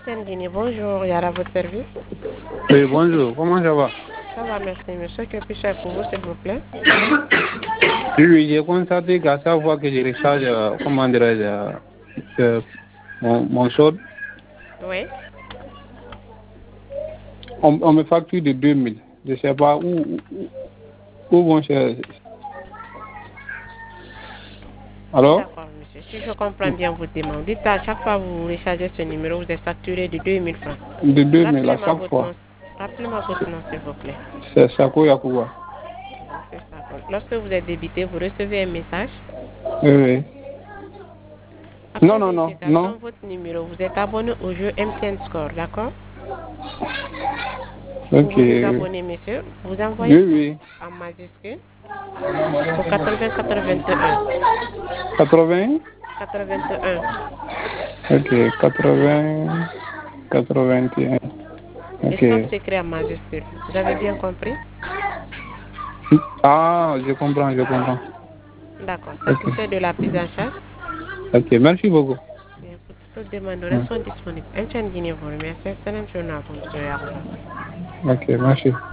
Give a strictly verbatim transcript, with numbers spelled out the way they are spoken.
M T N Guinée, bonjour, Yara, à votre service. Oui, bonjour, comment ça va? Ça va, merci, monsieur. Que puis-je faire pour vous, s'il vous plaît? Oui, oui, j'ai constaté qu'à chaque fois que je recharge, euh, comment dirais-je, euh, euh, mon, mon short, Oui. on, on me facture de deux mille. Je ne sais pas où, où, où vont chercher. Alors? D'accord, monsieur. Si je comprends bien votre demande, dites à chaque fois que vous rechargez ce numéro, vous êtes facturé de deux mille francs. De deux mille à Rappelez-moi chaque votre fois. nom. Rappelez-moi votre nom, s'il vous plaît. C'est Sako Yakuba. Monsieur Sako. Lorsque vous êtes débité, vous recevez un message. Oui, oui. Après Non, non, non, vérification, non. votre numéro, vous êtes abonné au jeu M T N Score, d'accord? Pour Ok. vous désabonner, monsieur, vous envoyez Oui, tout oui. en majuscule au quatre-vingts quatre-vingt-un. quatre-vingts? quatre-vingt-un. Ok, quatre-vingts, quatre-vingt-un. Et stop Ok. s'écrit en majuscule. Vous avez bien compris? Ah, je comprends, je comprends. D'accord. Ok. Satisfait de la prise en charge? Ok, merci beaucoup. Bien, pour toute demande, nous Hmm. sont disponibles. M T N Guinée vous remercie. Excellente journée à vous, monsieur Yarouba. Ok, merci.